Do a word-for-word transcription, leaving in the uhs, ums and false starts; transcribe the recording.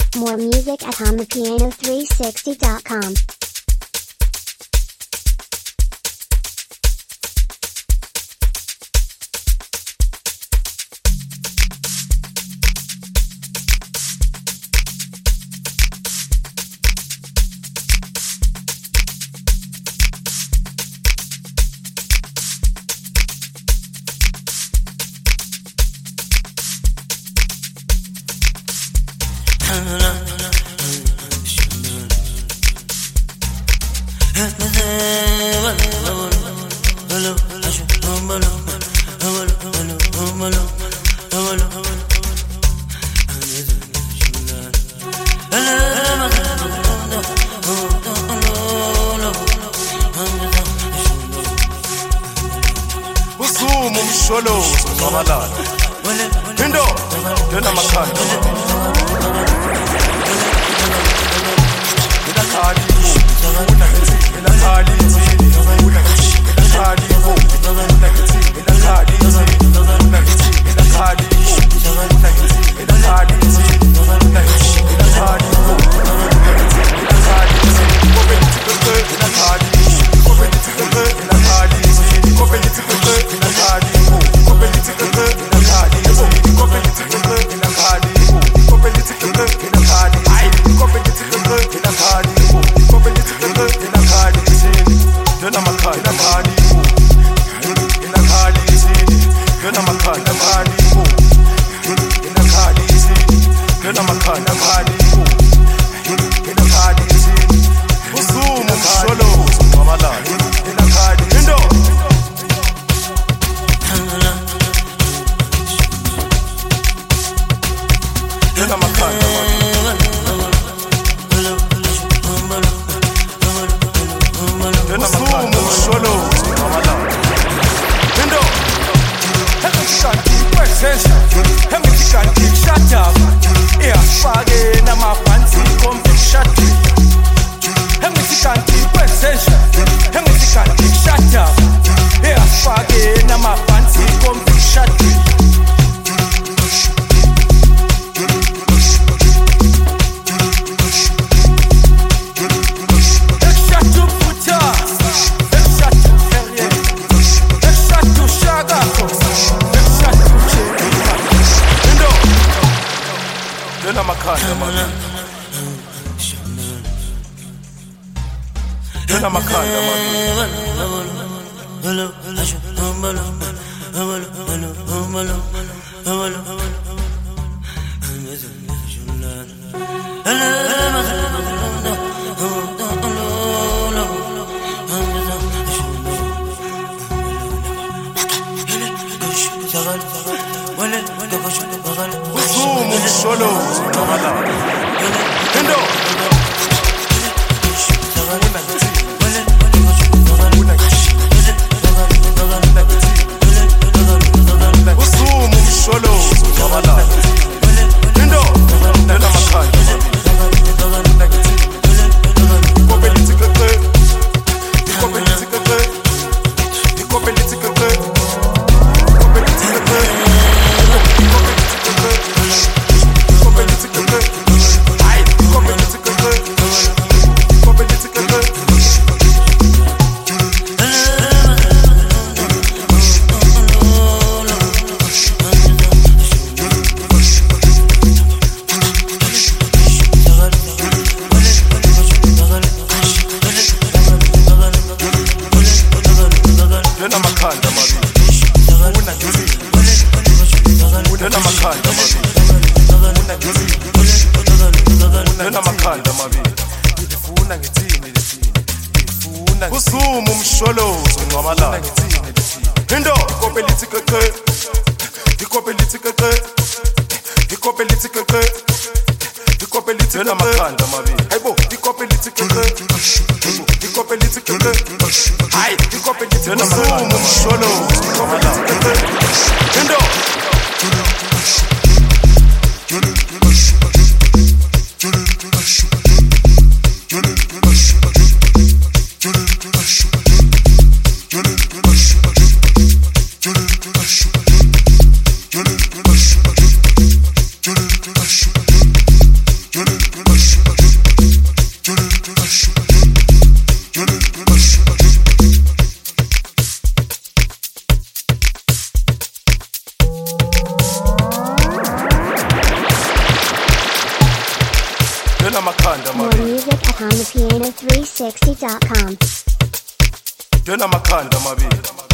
More music at hum the piano three sixty dot com. Usumu msholozo ngabalala Indo yena makhanda Ila khali una ngithi ila khali nzini una ngithi ila khali una ngithi ila khali nzini una ngithi ila khali una ngithi ila khali nzini una ngithi ila khali una ngithi ila khali nzini kopelithi keke ila khali kopelithi keke ila khali nzini kopelithi keke ila khali kopelithi keke ila khali nzini kopelithi keke ila khali kopelithi keke ila khali ai kopelithi keke ila khali kopelithi keke ila khali nzini yona makhaya ila khali ila khali nzini yona makhaya ila khali ila khali nzini yona makhaya ila khali ila khali nzini usumu msholozo ngabalala ila khali indo yona makhaya usumu msholozo ngabalala indo Hemishkanti kwezesha Hemishkanti shataba Iyafake namaphansi komvishati Hemishkanti kwezesha Hemishkanti shataba Iyafake namaphansi komvishati Ekshatu futa Ekshatu ferye Ekshatu shagako indo yona makhanda mami yona makhanda mami usumu msholozo ngabalala indo usumu msholozo ngabalala indo yona makhanda kopelithi keke kopelithi keke kopelithi keke kopelithi keke kopelithi keke ai kopelithi keke kopelithi keke yona makhanda mami una ngithi yona makhanda mami una ngithi yona makhanda mami ngifuna ngithini lethini ngifuna usumu msholozo ngabalala indo kopelithi keke ikopelithi keke ikopelithi keke ikopelithi yona makhanda mami hayibo ikopelithi keke ikopelithi keke ai ikopelithi yona makhanda msholozo ngabalala indo You're makhanda More mabili. music at on the piano three sixty dot com. Yona makhanda mabili.